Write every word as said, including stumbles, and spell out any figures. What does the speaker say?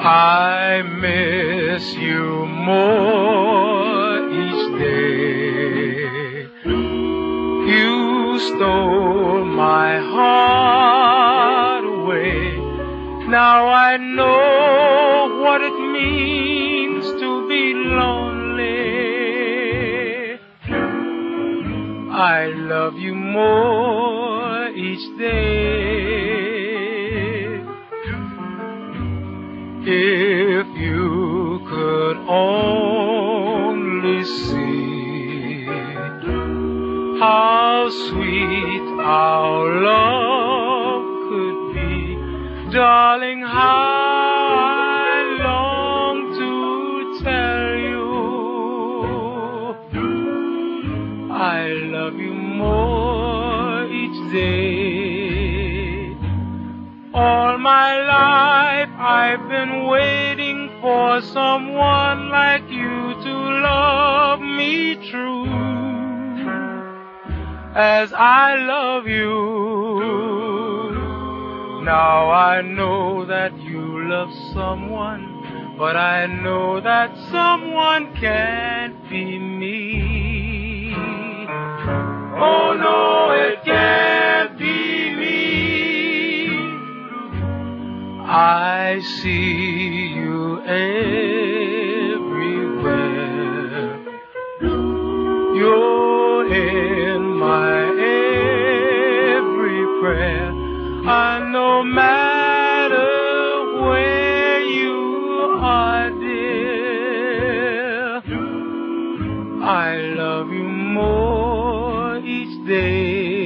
I miss you more each day. You stole my heart away. Now I know what it means to be lonely. I love you more each day. If you could only see how sweet our love could be, darling, how I long to tell you I love you more each day. All my life I've been waiting for someone like you to love me true as I love you. Now I know that you love someone, but I know that someone can't be me. Oh no, it can't be me. I see you everywhere. You're in my every prayer. And no matter where you are, dear, I love you more each day.